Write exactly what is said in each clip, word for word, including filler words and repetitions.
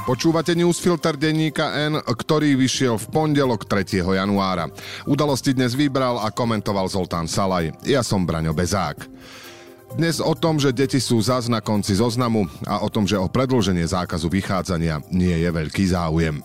Počúvate newsfilter denníka N, ktorý vyšiel v pondelok tretieho januára. Udalosti dnes vybral a komentoval Zoltán Salaj. Ja som Braňo Bezák. Dnes o tom, že deti sú zas na konci zoznamu a o tom, že o predĺženie zákazu vychádzania nie je veľký záujem.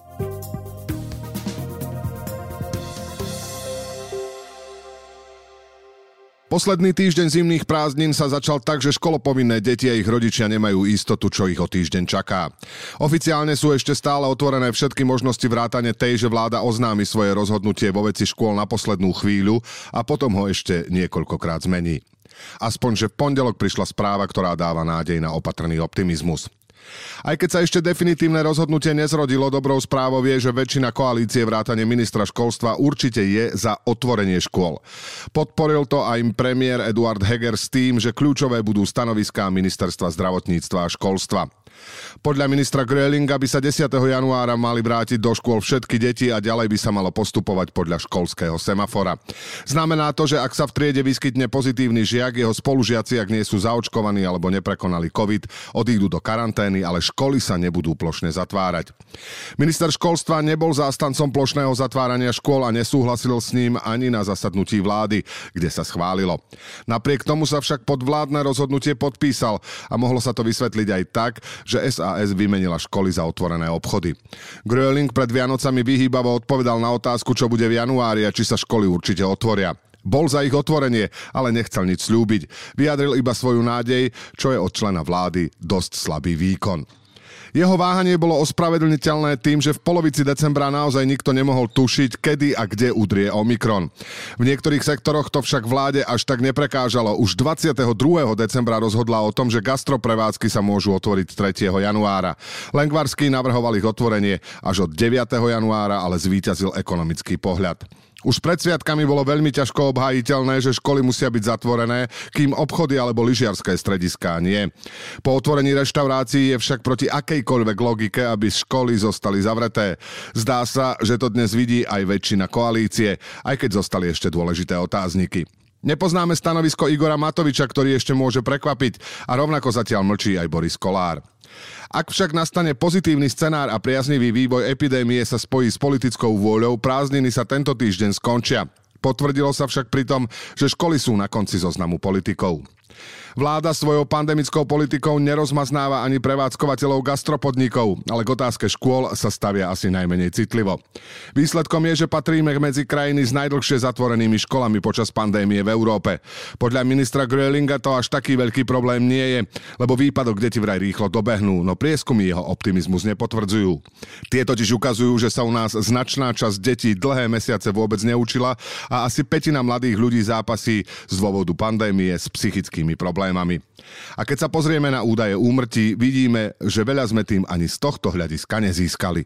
Posledný týždeň zimných prázdnin sa začal tak, že školopovinné deti a ich rodičia nemajú istotu, čo ich o týždeň čaká. Oficiálne sú ešte stále otvorené všetky možnosti vrátane tej, že vláda oznámi svoje rozhodnutie vo veci škôl na poslednú chvíľu a potom ho ešte niekoľkokrát zmení. Aspoň, že v pondelok prišla správa, ktorá dáva nádej na opatrný optimizmus. Aj keď sa ešte definitívne rozhodnutie nezrodilo, dobrou správou je, že väčšina koalície vrátane ministra školstva určite je za otvorenie škôl. Podporil to aj premiér Eduard Heger s tým, že kľúčové budú stanoviská ministerstva zdravotníctva a školstva. Podľa ministra Gröhlinga by sa desiateho januára mali vrátiť do škôl všetky deti a ďalej by sa malo postupovať podľa školského semafora. Znamená to, že ak sa v triede vyskytne pozitívny žiak, jeho spolužiaci, ak nie sú zaočkovaní alebo neprekonali COVID, odídu do karantény, ale školy sa nebudú plošne zatvárať. Minister školstva nebol zástancom plošného zatvárania škôl a nesúhlasil s ním ani na zasadnutí vlády, kde sa schválilo. Napriek tomu sa však podvládne rozhodnutie podpísal a mohlo sa to vysvetliť aj tak, že es a es vymenila školy za otvorené obchody. Gröhling pred Vianocami vyhýbavo odpovedal na otázku, čo bude v januári a či sa školy určite otvoria. Bol za ich otvorenie, ale nechcel nič sľúbiť. Vyjadril iba svoju nádej, čo je od člena vlády dosť slabý výkon. Jeho váhanie bolo ospravedlniteľné tým, že v polovici decembra naozaj nikto nemohol tušiť, kedy a kde udrie Omikron. V niektorých sektoroch to však vláde až tak neprekážalo. Už dvadsiateho druhého decembra rozhodla o tom, že gastroprevádzky sa môžu otvoriť tretieho januára. Lengvarský navrhoval ich otvorenie až od deviateho januára, ale zvíťazil ekonomický pohľad. Už pred sviatkami bolo veľmi ťažko obhájiteľné, že školy musia byť zatvorené, kým obchody alebo lyžiarske strediská nie. Po otvorení reštaurácií je však proti akejkoľvek logike, aby školy zostali zavreté. Zdá sa, že to dnes vidí aj väčšina koalície, aj keď zostali ešte dôležité otázniky. Nepoznáme stanovisko Igora Matoviča, ktorý ešte môže prekvapiť, a rovnako zatiaľ mlčí aj Boris Kollár. Ak však nastane pozitívny scenár a priaznivý vývoj epidémie sa spojí s politickou vôľou, prázdniny sa tento týždeň skončia. Potvrdilo sa však pritom, že školy sú na konci zoznamu politikov. Vláda svojou pandemickou politikou nerozmaznáva ani prevádzkovateľov gastropodnikov, ale k otázke škôl sa stavia asi najmenej citlivo. Výsledkom je, že patríme medzi krajiny s najdlhšie zatvorenými školami počas pandémie v Európe. Podľa ministra Gröhlinga to až taký veľký problém nie je, lebo výpadok deti vraj rýchlo dobehnú, no prieskumy jeho optimizmus nepotvrdzujú. Tie totiž ukazujú, že sa u nás značná časť detí dlhé mesiace vôbec neučila a asi pätina mladých ľudí zápasí z dôvodu pandémie s psychickými problémami. A keď sa pozrieme na údaje úmrtí, vidíme, že veľa sme tým ani z tohto hľadiska nezískali.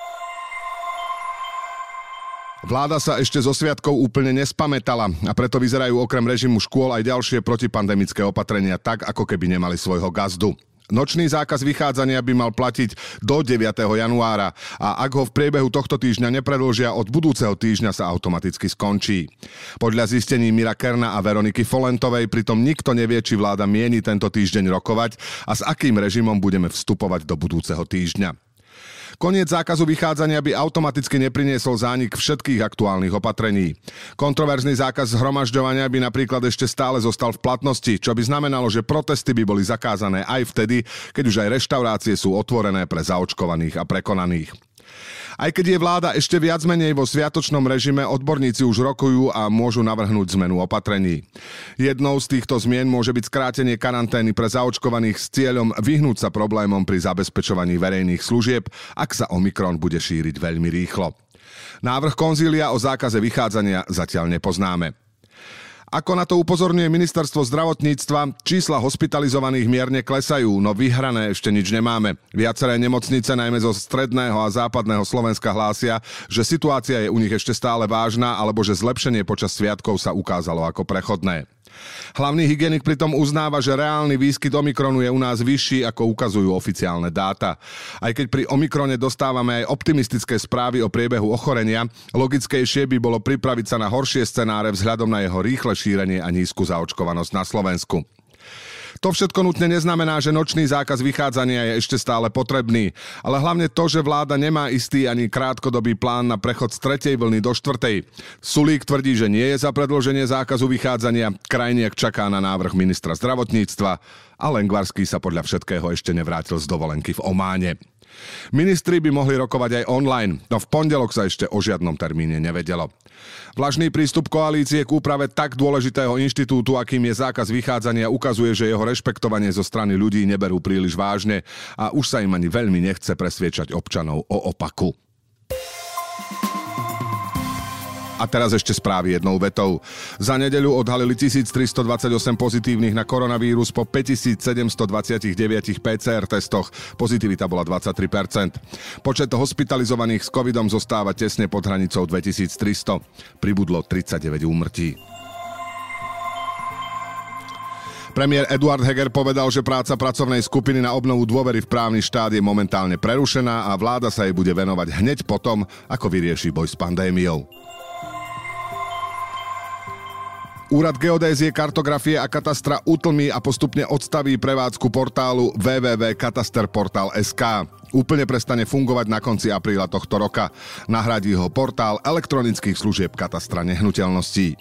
Vláda sa ešte zo sviatkov úplne nespamätala a preto vyzerajú okrem režimu škôl aj ďalšie protipandemické opatrenia tak, ako keby nemali svojho gazdu. Nočný zákaz vychádzania by mal platiť do deviateho januára a ak ho v priebehu tohto týždňa nepredĺžia, od budúceho týždňa sa automaticky skončí. Podľa zistení Mira Kerna a Veroniky Folentovej pritom nikto nevie, či vláda mieni tento týždeň rokovať a s akým režimom budeme vstupovať do budúceho týždňa. Koniec zákazu vychádzania by automaticky nepriniesol zánik všetkých aktuálnych opatrení. Kontroverzný zákaz zhromažďovania by napríklad ešte stále zostal v platnosti, čo by znamenalo, že protesty by boli zakázané aj vtedy, keď už aj reštaurácie sú otvorené pre zaočkovaných a prekonaných. Aj keď je vláda ešte viac menej vo sviatočnom režime, odborníci už rokujú a môžu navrhnúť zmenu opatrení. Jednou z týchto zmien môže byť skrátenie karantény pre zaočkovaných s cieľom vyhnúť sa problémom pri zabezpečovaní verejných služieb, ak sa Omikron bude šíriť veľmi rýchlo. Návrh konzília o zákaze vychádzania zatiaľ nepoznáme. Ako na to upozorňuje ministerstvo zdravotníctva, čísla hospitalizovaných mierne klesajú, no vyhrané ešte nič nemáme. Viaceré nemocnice, najmä zo stredného a západného Slovenska, hlásia, že situácia je u nich ešte stále vážna, alebo že zlepšenie počas sviatkov sa ukázalo ako prechodné. Hlavný hygienik pritom uznáva, že reálny výskyt Omikronu je u nás vyšší, ako ukazujú oficiálne dáta. Aj keď pri Omikrone dostávame aj optimistické správy o priebehu ochorenia, logickejšie by bolo pripraviť sa na horšie scenáre vzhľadom na jeho rýchle šírenie a nízku zaočkovanosť na Slovensku. To všetko nutne neznamená, že nočný zákaz vychádzania je ešte stále potrebný, ale hlavne to, že vláda nemá istý ani krátkodobý plán na prechod z tretej vlny do štvrtej. Sulík tvrdí, že nie je za predĺženie zákazu vychádzania, Krajniak čaká na návrh ministra zdravotníctva a Lengvarský sa podľa všetkého ešte nevrátil z dovolenky v Ománe. Ministri by mohli rokovať aj online, no v pondelok sa ešte o žiadnom termíne nevedelo. Vlažný prístup koalície k úprave tak dôležitého inštitútu, akým je zákaz vychádzania, ukazuje, že jeho rešpektovanie zo strany ľudí neberú príliš vážne a už sa im ani veľmi nechce presviečať občanov o opaku. A teraz ešte správy jednou vetou. Za nedeľu odhalili tisíctristodvadsaťosem pozitívnych na koronavírus po päťtisícsedemstodvadsaťdeväť pé cé er testoch. Pozitivita bola dvadsaťtri percent. Počet hospitalizovaných s covidom zostáva tesne pod hranicou dvetisíctristo. Pribudlo tridsaťdeväť úmrtí. Premiér Eduard Heger povedal, že práca pracovnej skupiny na obnovu dôvery v právny štát je momentálne prerušená a vláda sa jej bude venovať hneď potom, ako vyrieši boj s pandémiou. Úrad geodézie, kartografie a katastra utlmí a postupne odstaví prevádzku portálu w w w bodka katasterportal bodka es ká. Úplne prestane fungovať na konci apríla tohto roka. Nahradí ho portál elektronických služieb katastra nehnuteľností.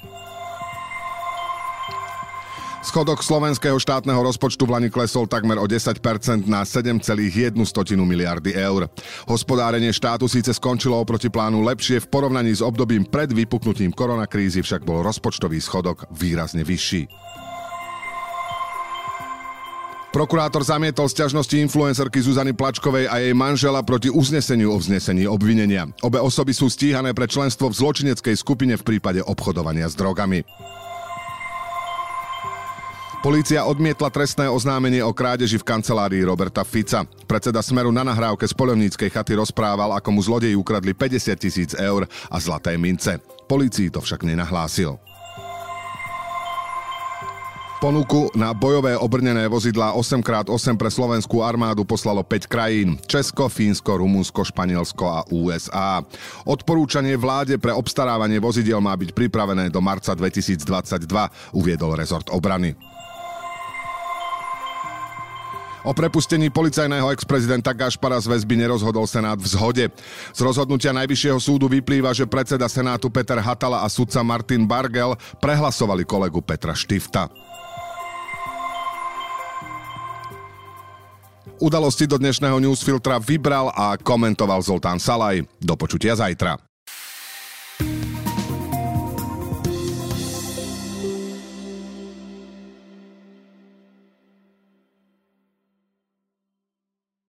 Schodok slovenského štátneho rozpočtu v lani klesol takmer o desať percent na sedem celá jedna miliardy eur. Hospodárenie štátu síce skončilo oproti plánu lepšie, v porovnaní s obdobím pred vypuknutím koronakrízy však bol rozpočtový schodok výrazne vyšší. Prokurátor zamietol sťažnosti influencerky Zuzany Plačkovej a jej manžela proti uzneseniu o vznesení obvinenia. Obe osoby sú stíhané pre členstvo v zločineckej skupine v prípade obchodovania s drogami. Polícia odmietla trestné oznámenie o krádeži v kancelárii Roberta Fica. Predseda Smeru na nahrávke z Poľovníckej chaty rozprával, ako mu zlodeji ukradli päťdesiat tisíc eur a zlaté mince. Polícii to však nenahlásil. Ponuku na bojové obrnené vozidlá osem krát osem pre slovenskú armádu poslalo päť krajín. Česko, Fínsko, Rumunsko, Španielsko a ú es á. Odporúčanie vláde pre obstarávanie vozidiel má byť pripravené do marca dvetisícdvadsaťdva, uviedol rezort obrany. O prepustení policajného ex-prezidenta Gašpara z väzby nerozhodol Senát v zhode. Z rozhodnutia Najvyššieho súdu vyplýva, že predseda Senátu Peter Hatala a sudca Martin Bargel prehlasovali kolegu Petra Štifta. Udalosti do dnešného newsfiltra vybral a komentoval Zoltán Salaj. Do počutia zajtra.